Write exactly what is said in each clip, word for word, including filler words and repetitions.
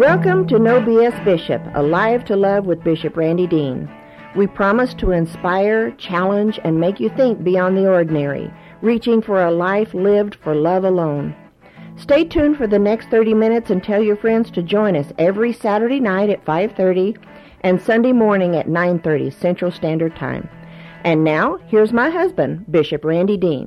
Welcome to No B S Bishop, Alive to Love with Bishop Randy Dean. We promise to inspire, challenge, and make you think beyond the ordinary, reaching for a life lived for love alone. Stay tuned for the next thirty minutes and tell your friends to join us every Saturday night at five thirty and Sunday morning at nine thirty Central Standard Time. And now, here's my husband, Bishop Randy Dean.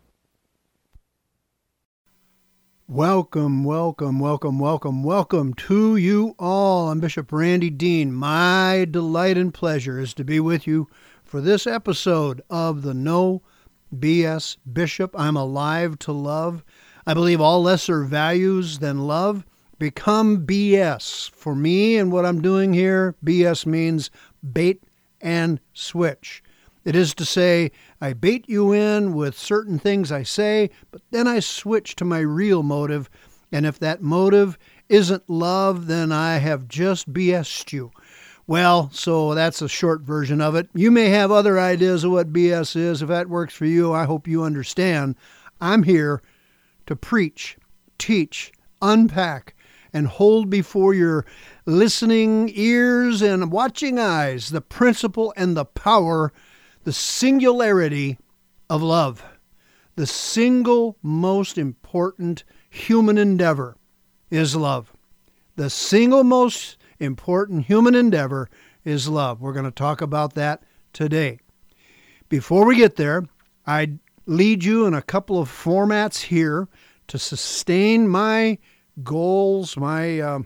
Welcome, welcome, welcome, welcome, welcome to you all. I'm Bishop Randy Dean. My delight and pleasure is to be with you for this episode of the No B S Bishop. I'm alive to love. I believe all lesser values than love become B S. For me and what I'm doing here, B S means bait and switch. It is to say, I bait you in with certain things I say, but then I switch to my real motive. And if that motive isn't love, then I have just B S'd you. Well, so that's a short version of it. You may have other ideas of what B S is. If that works for you, I hope you understand. I'm here to preach, teach, unpack, and hold before your listening ears and watching eyes the principle and the power, the singularity of love, the single most important human endeavor is love. The single most important human endeavor is love. We're going to talk about that today. Before we get there, I lead you in a couple of formats here to sustain my goals, my, uh,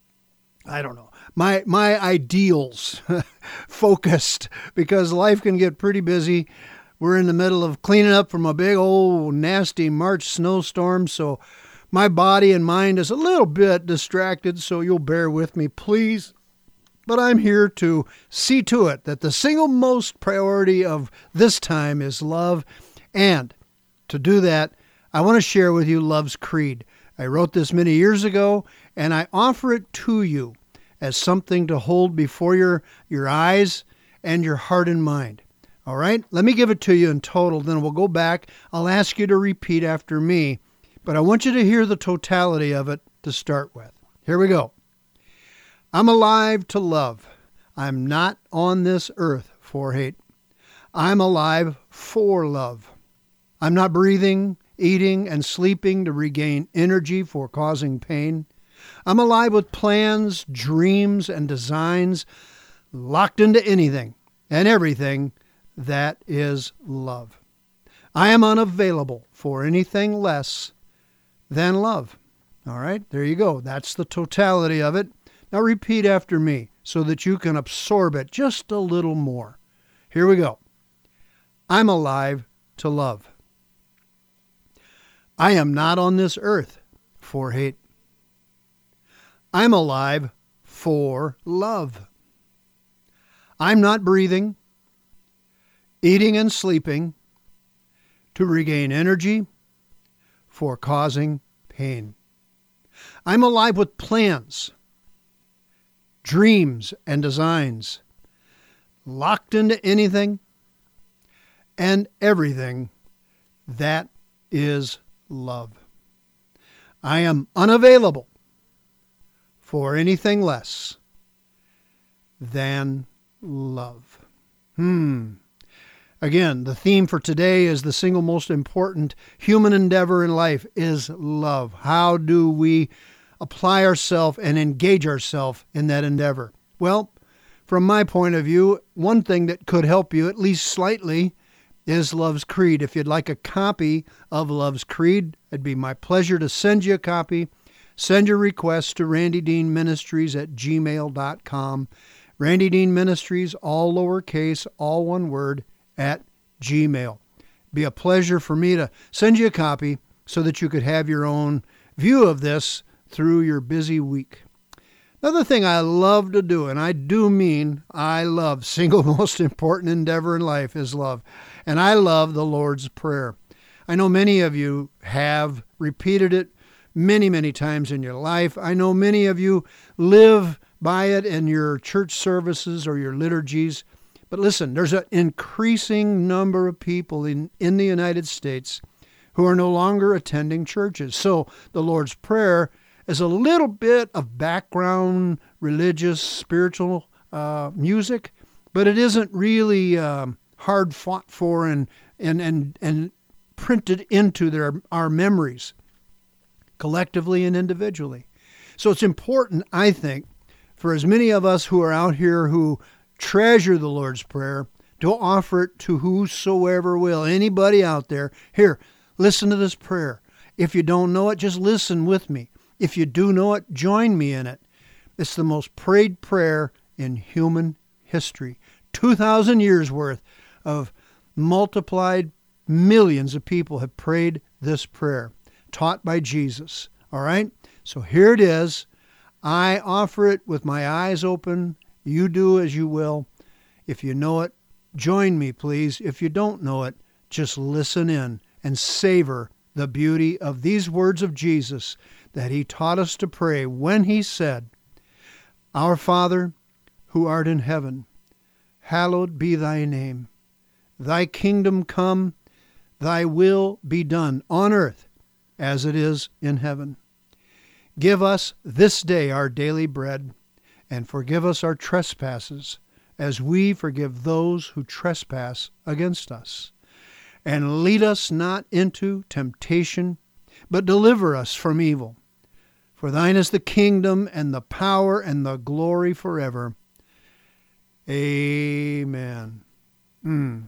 I don't know, My my ideals focused, because life can get pretty busy. We're in the middle of cleaning up from a big old nasty March snowstorm, so my body and mind is a little bit distracted, so you'll bear with me, please. But I'm here to see to it that the single most priority of this time is love, and to do that, I want to share with you Love's Creed. I wrote this many years ago, and I offer it to you as something to hold before your, your eyes and your heart and mind. All right? Let me give it to you in total, then we'll go back. I'll ask you to repeat after me, but I want you to hear the totality of it to start with. Here we go. I'm alive to love. I'm not on this earth for hate. I'm alive for love. I'm not breathing, eating, and sleeping to regain energy for causing pain. I'm alive with plans, dreams, and designs, locked into anything and everything that is love. I am unavailable for anything less than love. All right, there you go. That's the totality of it. Now repeat after me so that you can absorb it just a little more. Here we go. I'm alive to love. I am not on this earth for hate. I'm alive for love. I'm not breathing, eating and sleeping to regain energy for causing pain. I'm alive with plans, dreams, and designs, locked into anything and everything that is love. I am unavailable for anything less than love. Hmm. Again, the theme for today is the single most important human endeavor in life is love. How do we apply ourselves and engage ourselves in that endeavor? Well, from my point of view, one thing that could help you at least slightly is Love's Creed. If you'd like a copy of Love's Creed, it'd be my pleasure to send you a copy. Send your request to Randy Dean Ministries at gmail dot com. Randy Dean Ministries, all lowercase, all one word, at Gmail. Be a pleasure for me to send you a copy so that you could have your own view of this through your busy week. Another thing I love to do, and I do mean I love, single most important endeavor in life is love. And I love the Lord's Prayer. I know many of you have repeated it many, many times in your life. I know many of you live by it in your church services or your liturgies. But listen, there's an increasing number of people in, in the United States who are no longer attending churches. So the Lord's Prayer as a little bit of background religious, spiritual uh, music, but it isn't really um, hard fought for and and and and printed into their our memories, collectively and individually. So it's important, I think, for as many of us who are out here who treasure the Lord's Prayer to offer it to whosoever will. Anybody out there, here, listen to this prayer. If you don't know it, just listen with me. If you do know it, join me in it. It's the most prayed prayer in human history. two thousand years worth of multiplied millions of people have prayed this prayer, taught by Jesus. All right? So here it is. I offer it with my eyes open. You do as you will. If you know it, join me, please. If you don't know it, just listen in and savor the beauty of these words of Jesus that he taught us to pray when he said, Our Father, who art in heaven, hallowed be thy name. Thy kingdom come, thy will be done on earth as it is in heaven. Give us this day our daily bread, and forgive us our trespasses, as we forgive those who trespass against us. And lead us not into temptation, but deliver us from evil. For thine is the kingdom, and the power, and the glory forever. Amen. Mm.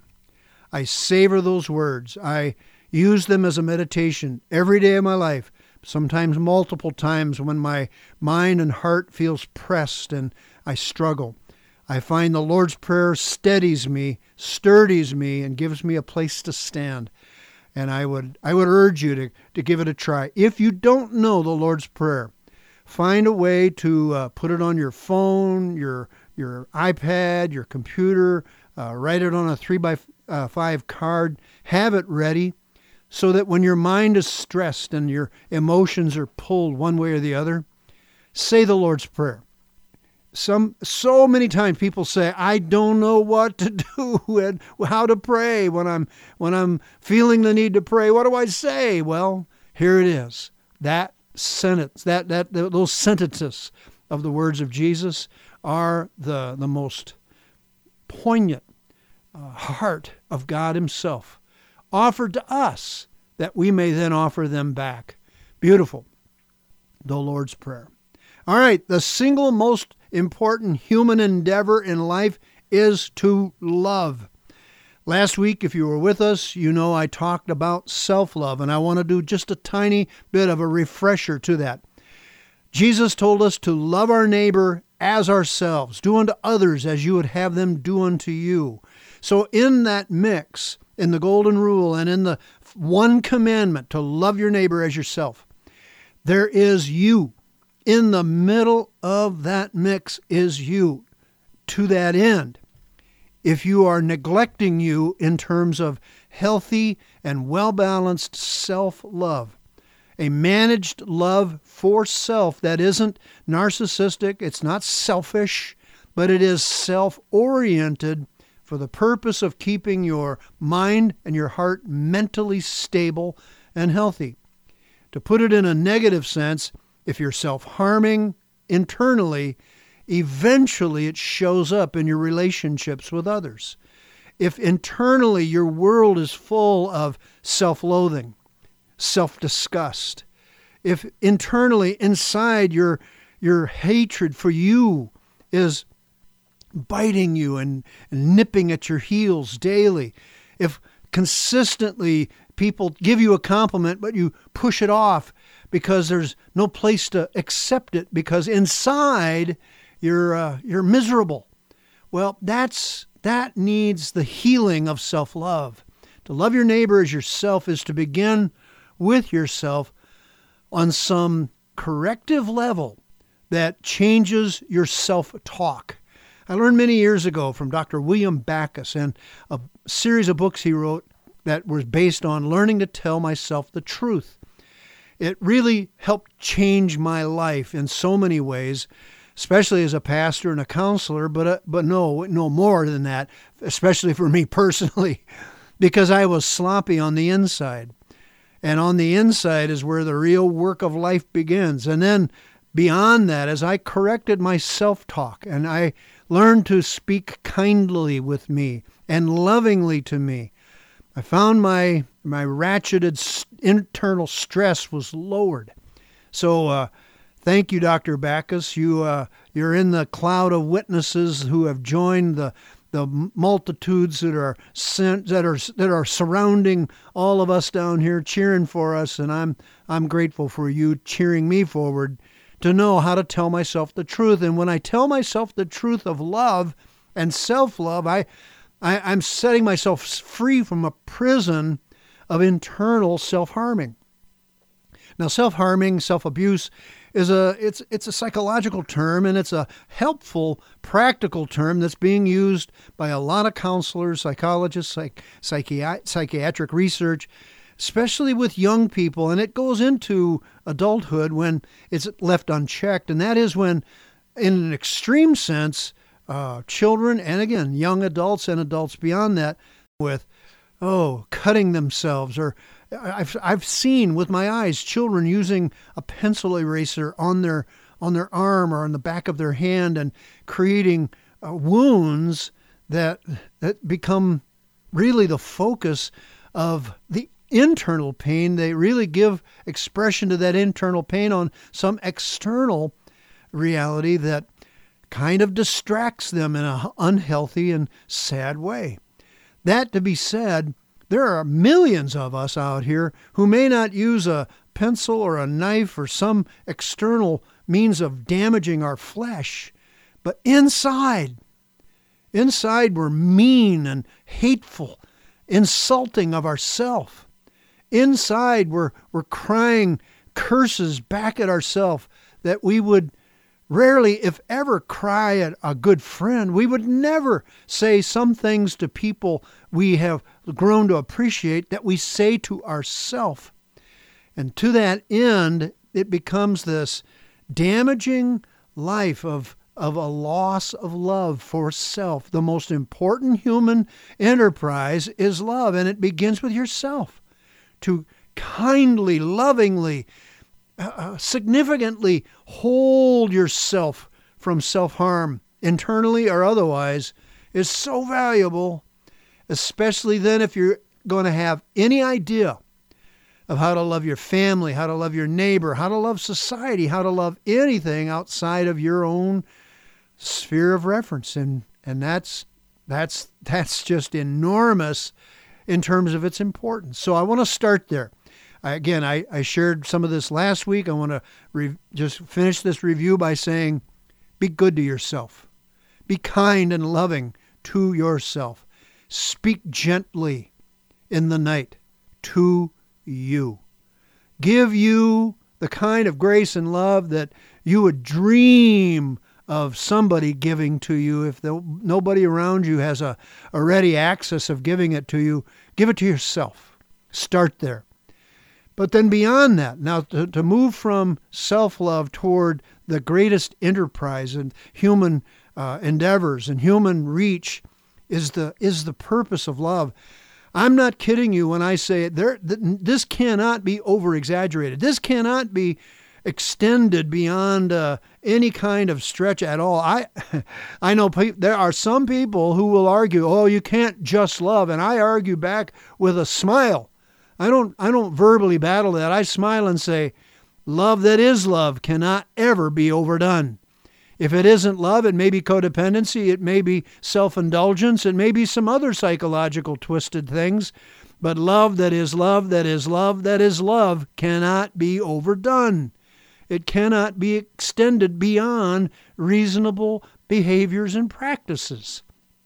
I savor those words. I use them as a meditation every day of my life, sometimes multiple times when my mind and heart feels pressed and I struggle. I find the Lord's Prayer steadies me, sturdies me, and gives me a place to stand. And I would I would urge you to, to give it a try. If you don't know the Lord's Prayer, find a way to uh, put it on your phone, your your iPad, your computer, uh, write it on a three by five card, have it ready so that when your mind is stressed and your emotions are pulled one way or the other, say the Lord's Prayer. Some so many times people say, I don't know what to do and how to pray when I'm when I'm feeling the need to pray. What do I say? Well, here it is. That sentence, that that those sentences of the words of Jesus are the the most poignant uh, heart of God himself, offered to us that we may then offer them back. Beautiful. The Lord's Prayer. All right, the single most important human endeavor in life is to love. Last week, if you were with us, you know I talked about self-love, and I want to do just a tiny bit of a refresher to that. Jesus told us to love our neighbor as ourselves, do unto others as you would have them do unto you. So in that mix, in the golden rule and in the one commandment to love your neighbor as yourself, there is you. In the middle of that mix is you. To that end, if you are neglecting you in terms of healthy and well-balanced self-love, a managed love for self that isn't narcissistic, it's not selfish, but it is self-oriented for the purpose of keeping your mind and your heart mentally stable and healthy. To put it in a negative sense, if you're self-harming internally, eventually it shows up in your relationships with others. If internally your world is full of self-loathing, self-disgust, if internally inside your your hatred for you is biting you and, and nipping at your heels daily, if consistently people give you a compliment but you push it off because there's no place to accept it because inside you're uh, you're miserable. Well, that's that needs the healing of self-love. To love your neighbor as yourself is to begin with yourself on some corrective level that changes your self-talk. I learned many years ago from Doctor William Backus and a series of books he wrote that was based on learning to tell myself the truth. It really helped change my life in so many ways, especially as a pastor and a counselor, but uh, but no, no more than that, especially for me personally, because I was sloppy on the inside. And on the inside is where the real work of life begins. And then beyond that, as I corrected my self-talk and I learned to speak kindly with me and lovingly to me, I found my my ratcheted internal stress was lowered. So uh, thank you, Doctor Backus. You, uh, you're in the cloud of witnesses who have joined the the multitudes that are sent, that are that are surrounding all of us down here, cheering for us, and I'm I'm grateful for you cheering me forward to know how to tell myself the truth. And when I tell myself the truth of love and self-love, I, I I'm setting myself free from a prison of internal self-harming. Now, self-harming, self-abuse is a it's it's a psychological term, and it's a helpful, practical term that's being used by a lot of counselors, psychologists, psych, psychi- psychiatric research, especially with young people, and it goes into adulthood when it's left unchecked, and that is when, in an extreme sense, uh, children, and again, young adults and adults beyond that, with, oh, cutting themselves, or I've I've seen with my eyes children using a pencil eraser on their on their arm or on the back of their hand and creating uh, wounds that that become really the focus of the internal pain. They really give expression to that internal pain on some external reality that kind of distracts them in an unhealthy and sad way. That to be said, there are millions of us out here who may not use a pencil or a knife or some external means of damaging our flesh, but inside, inside we're mean and hateful, insulting of ourself. Inside we're, we're crying curses back at ourselves that we would rarely, if ever, cry at a good friend. We would never say some things to people we have grown to appreciate that we say to ourselves. And to that end, it becomes this damaging life of, of a loss of love for self. The most important human enterprise is love, and it begins with yourself. To kindly, lovingly, Uh, significantly hold yourself from self-harm, internally or otherwise, is so valuable, especially then if you're going to have any idea of how to love your family, how to love your neighbor, how to love society, how to love anything outside of your own sphere of reference. And and that's that's that's just enormous in terms of its importance. So I want to start there. I, again, I, I shared some of this last week. I want to re- just finish this review by saying, be good to yourself. Be kind and loving to yourself. Speak gently in the night to you. Give you the kind of grace and love that you would dream of somebody giving to you. If the, nobody around you has a, a ready access of giving it to you, give it to yourself. Start there. But then beyond that, now to, to move from self-love toward the greatest enterprise and human uh, endeavors and human reach is the is the purpose of love. I'm not kidding you when I say there. Th- this cannot be over-exaggerated. This cannot be extended beyond uh, any kind of stretch at all. I I know pe- there are some people who will argue, oh, you can't just love, and I argue back with a smile. I don't I don't verbally battle that. I smile and say, love that is love cannot ever be overdone. If it isn't love, it may be codependency, it may be self-indulgence, it may be some other psychological twisted things. But love that is love, that is love, that is love cannot be overdone. It cannot be extended beyond reasonable behaviors and practices.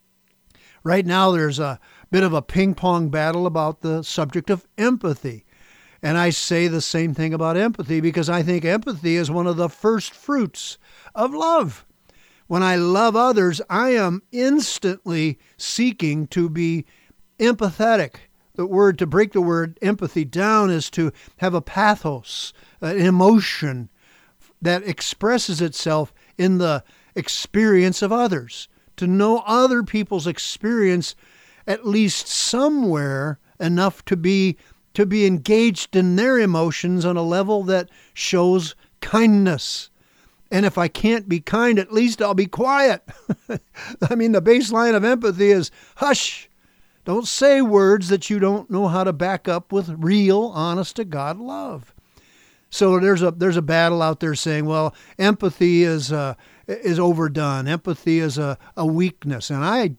Right now there's a bit of a ping-pong battle about the subject of empathy. And I say the same thing about empathy because I think empathy is one of the first fruits of love. When I love others, I am instantly seeking to be empathetic. The word, to break the word empathy down, is to have a pathos, an emotion that expresses itself in the experience of others. To know other people's experience at least somewhere enough to be to be engaged in their emotions on a level that shows kindness. And if I can't be kind, at least I'll be quiet. I mean, the baseline of empathy is hush. Don't say words that you don't know how to back up with real, honest-to-God love. So there's a there's a battle out there saying, well, empathy is uh, is overdone. Empathy is a, a weakness. And I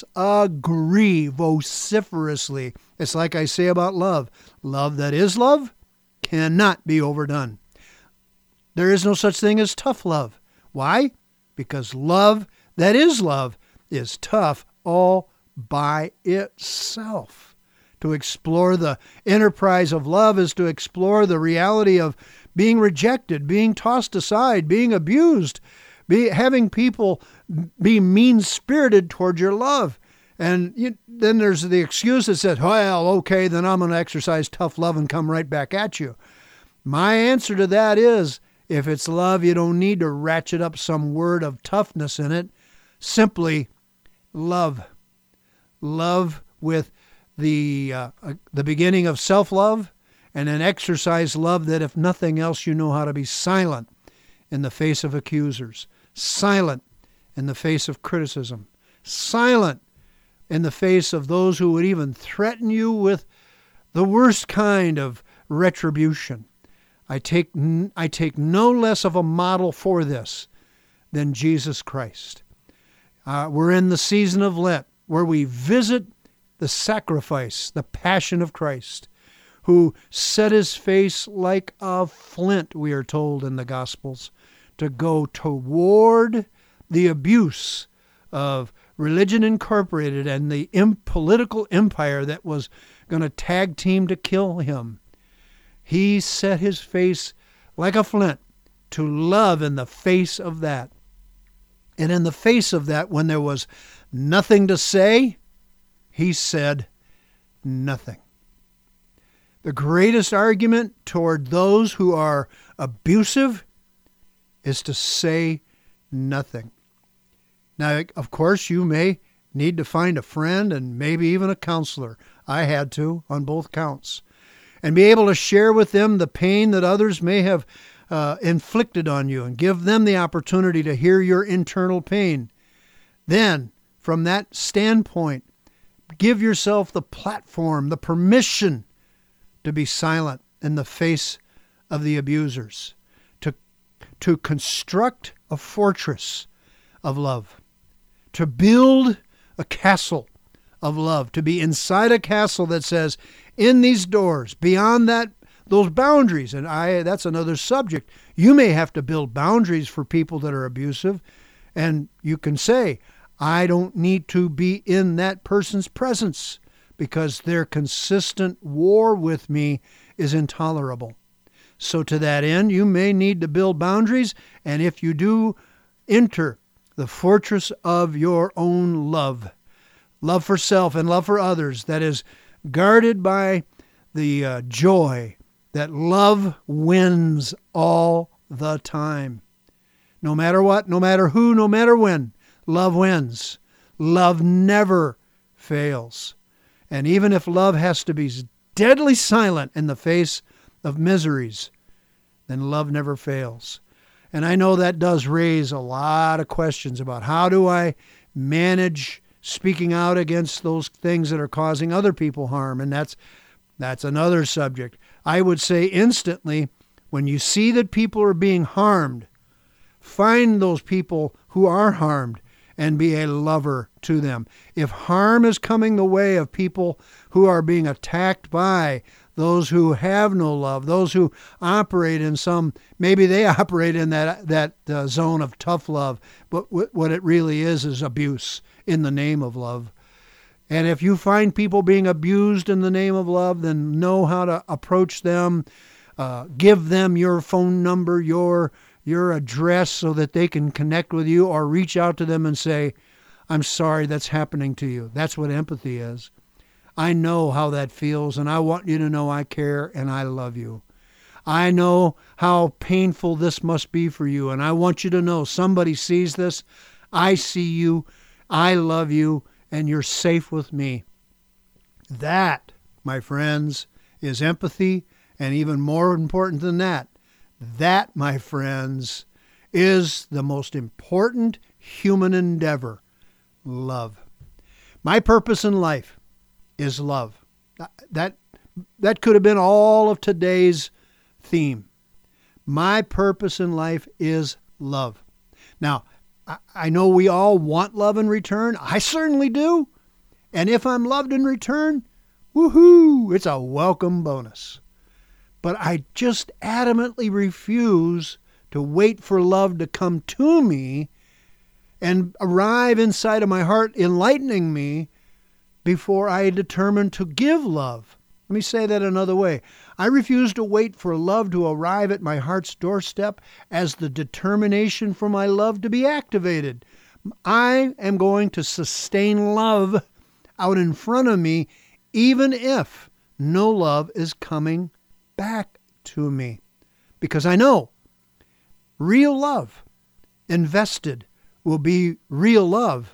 disagree vociferously. It's like I say about love. Love that is love cannot be overdone. There is no such thing as tough love. Why? Because love that is love is tough all by itself. To explore the enterprise of love is to explore the reality of being rejected, being tossed aside, being abused, be, having people be mean-spirited toward your love. And you, then there's the excuse that says, well, okay, then I'm going to exercise tough love and come right back at you. My answer to that is, if it's love, you don't need to ratchet up some word of toughness in it. Simply love. Love with the uh, uh, the beginning of self-love, and then exercise love that, if nothing else, you know how to be silent in the face of accusers, silent in the face of criticism, silent in the face of those who would even threaten you with the worst kind of retribution. I take I take no less of a model for this than Jesus Christ. Uh, we're in the season of Lent, where we visit the sacrifice, the passion of Christ, who set his face like a flint, we are told in the Gospels, to go toward the abuse of Religion Incorporated and the political empire that was going to tag team to kill him. He set his face like a flint to love in the face of that. And in the face of that, when there was nothing to say, he said nothing. The greatest argument toward those who are abusive is to say nothing. Now, of course, you may need to find a friend and maybe even a counselor. I had to on both counts. And be able to share with them the pain that others may have uh, inflicted on you, and give them the opportunity to hear your internal pain. Then, from that standpoint, give yourself the platform, the permission to be silent in the face of the abusers, to, to construct a fortress of love, to build a castle of love, to be inside a castle that says, in these doors, beyond that, those boundaries, and I that's another subject. You may have to build boundaries for people that are abusive, and you can say, I don't need to be in that person's presence because their consistent war with me is intolerable. So to that end, you may need to build boundaries, and if you do, enter the fortress of your own love. Love for self and love for others that is guarded by the uh, joy that love wins all the time. No matter what, no matter who, no matter when, love wins. Love never fails. And even if love has to be deadly silent in the face of miseries, then love never fails. And I know that does raise a lot of questions about how do I manage speaking out against those things that are causing other people harm. And that's that's another subject. I would say instantly, when you see that people are being harmed, find those people who are harmed and be a lover to them. If harm is coming the way of people who are being attacked by those who have no love, those who operate in some, maybe they operate in that that uh, zone of tough love, but w- what it really is is abuse in the name of love. And if you find people being abused in the name of love, then know how to approach them, uh, give them your phone number, your your address so that they can connect with you, or reach out to them and say, I'm sorry that's happening to you. That's what empathy is. I know how that feels, and I want you to know I care and I love you. I know how painful this must be for you, and I want you to know somebody sees this. I see you. I love you, and you're safe with me. That, my friends, is empathy, and even more important than that, that, my friends, is the most important human endeavor, love. My purpose in life is love. That, that could have been all of today's theme. My purpose in life is love. Now, I, I know we all want love in return. I certainly do. And if I'm loved in return, woohoo, it's a welcome bonus. But I just adamantly refuse to wait for love to come to me and arrive inside of my heart, enlightening me before I determine to give love. Let me say that another way. I refuse to wait for love to arrive at my heart's doorstep as the determination for my love to be activated. I am going to sustain love out in front of me, even if no love is coming back to me. Because I know real love invested will be real love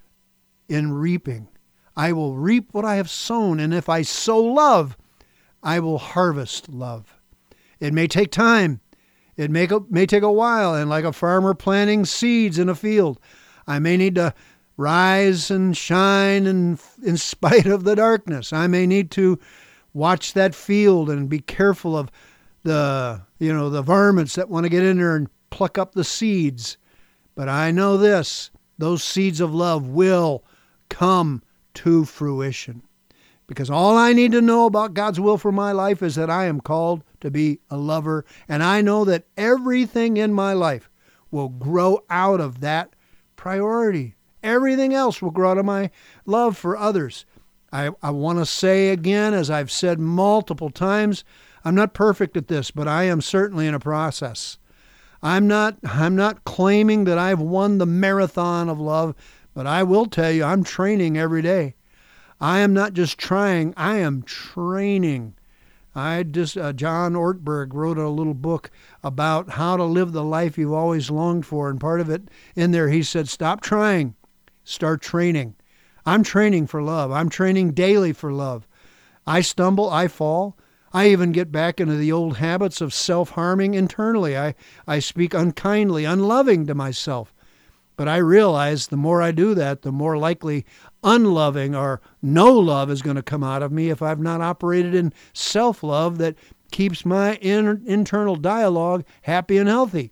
in reaping. I will reap what I have sown, and if I sow love, I will harvest love. It may take time. It may, go, may take a while, and like a farmer planting seeds in a field, I may need to rise and shine in, in spite of the darkness. I may need to watch that field and be careful of the, you know, the varmints that want to get in there and pluck up the seeds. But I know this, those seeds of love will come to fruition. Because all I need to know about God's will for my life is that I am called to be a lover. And I know that everything in my life will grow out of that priority. Everything else will grow out of my love for others. I, I want to say again, as I've said multiple times, I'm not perfect at this, but I am certainly in a process. I'm not, I'm not claiming that I've won the marathon of love, but I will tell you, I'm training every day. I am not just trying, I am training. I just, uh, John Ortberg wrote a little book about how to live the life you've always longed for. And part of it in there, he said, stop trying, start training. I'm training for love. I'm training daily for love. I stumble, I fall. I even get back into the old habits of self-harming internally. I, I speak unkindly, unloving to myself. But I realize the more I do that, the more likely unloving or no love is going to come out of me if I've not operated in self-love that keeps my in, internal dialogue happy and healthy.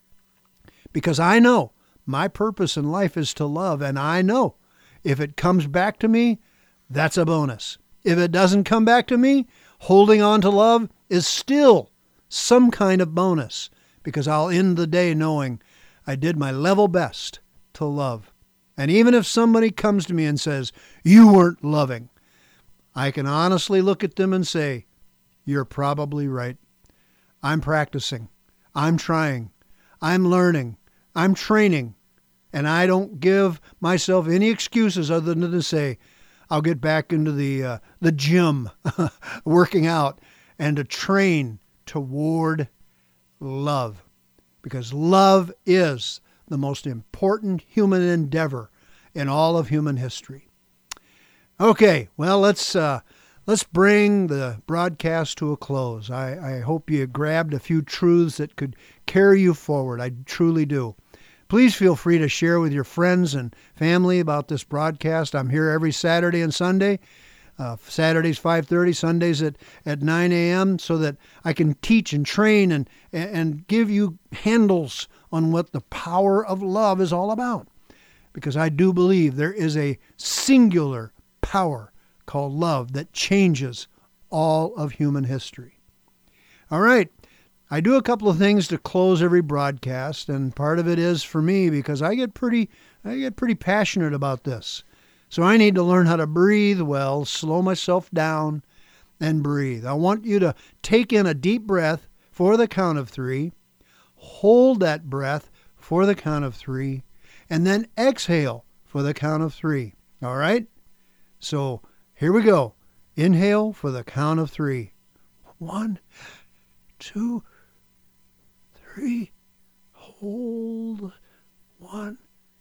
Because I know my purpose in life is to love, and I know if it comes back to me, that's a bonus. If it doesn't come back to me, holding on to love is still some kind of bonus, because I'll end the day knowing I did my level best to love. And even if somebody comes to me and says, you weren't loving, I can honestly look at them and say, you're probably right. I'm practicing. I'm trying. I'm learning. I'm training. And I don't give myself any excuses other than to say, I'll get back into the uh, the gym, working out, and to train toward love. Because love is the most important human endeavor in all of human history. Okay, well, let's uh, let's bring the broadcast to a close. I, I hope you grabbed a few truths that could carry you forward. I truly do. Please feel free to share with your friends and family about this broadcast. I'm here every Saturday and Sunday. Uh, Saturdays five thirty, Sundays at, at nine a.m. so that I can teach and train and, and give you handles on what the power of love is all about. Because I do believe there is a singular power called love that changes all of human history. All right. I do a couple of things to close every broadcast, and part of it is for me because I get pretty I get pretty passionate about this. So I need to learn how to breathe well, slow myself down, and breathe. I want you to take in a deep breath for the count of three, hold that breath for the count of three, and then exhale for the count of three. All right? So here we go. Inhale for the count of three. One, two, three. Hold. One,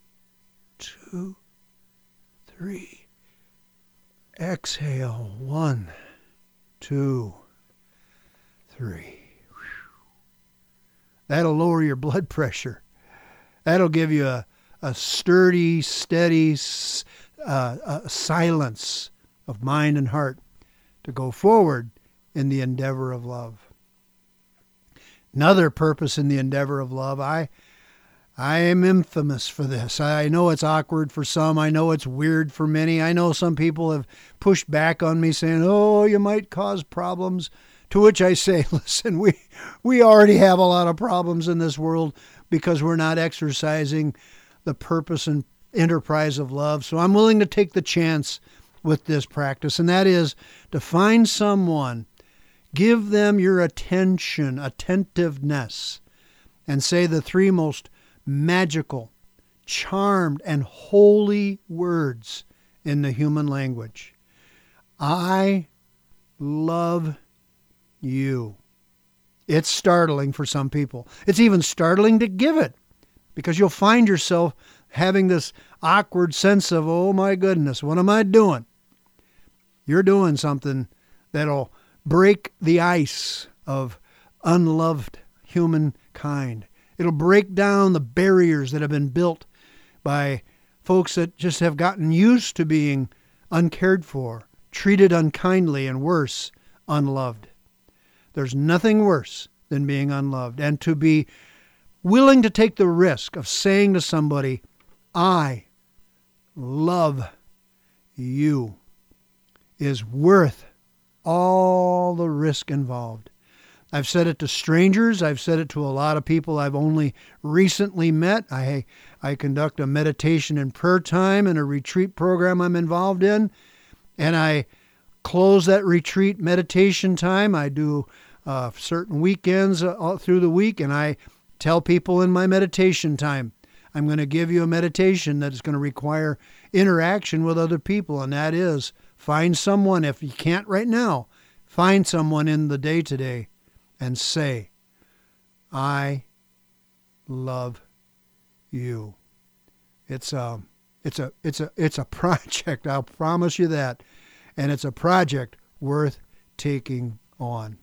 two, three. Exhale. One, two, three. That'll lower your blood pressure. That'll give you a, a sturdy, steady uh, uh, silence of mind and heart to go forward in the endeavor of love. Another purpose in the endeavor of love, I I am infamous for this. I know it's awkward for some. I know it's weird for many. I know some people have pushed back on me saying, oh, you might cause problems. To which I say, listen, we, we already have a lot of problems in this world because we're not exercising the purpose and enterprise of love. So I'm willing to take the chance with this practice, and that is to find someone, give them your attention, attentiveness, and say the three most magical, charmed, and holy words in the human language. I love you. It's startling for some people. It's even startling to give it because you'll find yourself having this awkward sense of, oh my goodness, what am I doing? You're doing something that'll break the ice of unloved humankind. It'll break down the barriers that have been built by folks that just have gotten used to being uncared for, treated unkindly, and worse, unloved. There's nothing worse than being unloved. And to be willing to take the risk of saying to somebody, I love you, is worth all the risk involved. I've said it to strangers. I've said it to a lot of people I've only recently met. I I conduct a meditation and prayer time in a retreat program I'm involved in. And I close that retreat meditation time. I do uh, certain weekends all through the week, and I tell people in my meditation time, I'm going to give you a meditation that is going to require interaction with other people, and that is find someone, if you can't right now, find someone in the day today and say, I love you. It's a, it's a, it's a, it's a project. I'll promise you that. And it's a project worth taking on.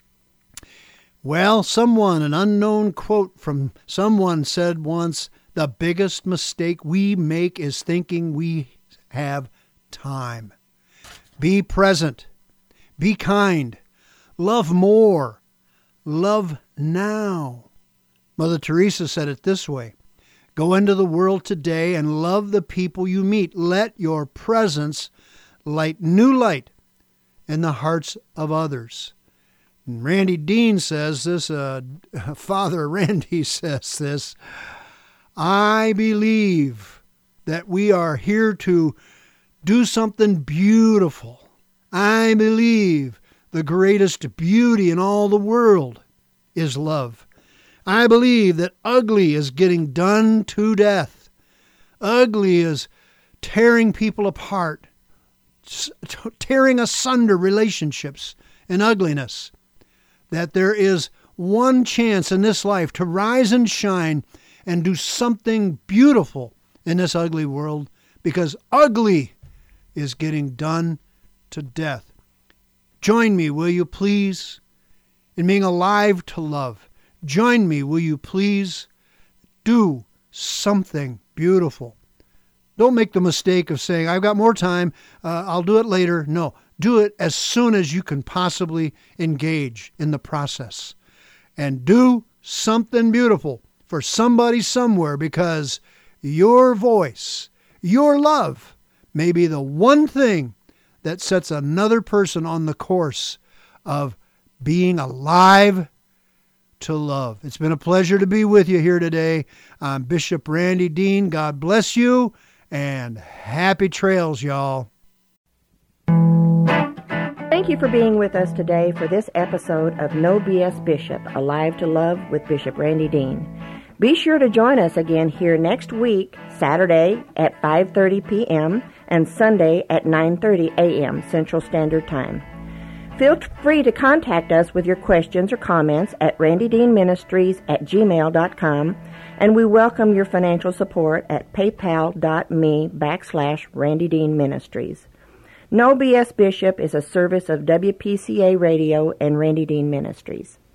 Well, someone, an unknown quote from someone said once, the biggest mistake we make is thinking we have time. Be present. Be kind. Love more. Love now. Mother Teresa said it this way. Go into the world today and love the people you meet. Let your presence light new light in the hearts of others. And Randy Dean says this, uh, Father Randy says this, I believe that we are here to do something beautiful. I believe the greatest beauty in all the world is love. I believe that ugly is getting done to death. Ugly is tearing people apart, tearing asunder relationships in ugliness. That there is one chance in this life to rise and shine and do something beautiful in this ugly world, because ugly is getting done to death. Join me, will you please, in being alive to love. Join me, will you please, do something beautiful. Don't make the mistake of saying, I've got more time, uh, I'll do it later. No, do it as soon as you can possibly engage in the process. And do something beautiful for somebody somewhere, because your voice, your love, may be the one thing that sets another person on the course of being alive to love. It's been a pleasure to be with you here today. I'm Bishop Randy Dean. God bless you, and happy trails, y'all. Thank you for being with us today for this episode of No B S Bishop, Alive to Love with Bishop Randy Dean. Be sure to join us again here next week, Saturday at five thirty p.m. and Sunday at nine thirty a.m. Central Standard Time. Feel free to contact us with your questions or comments at randy dean ministries at gmail dot com, and we welcome your financial support at paypal.me backslash Randy Dean Ministries. No B S Bishop is a service of W P C A Radio and Randy Dean Ministries.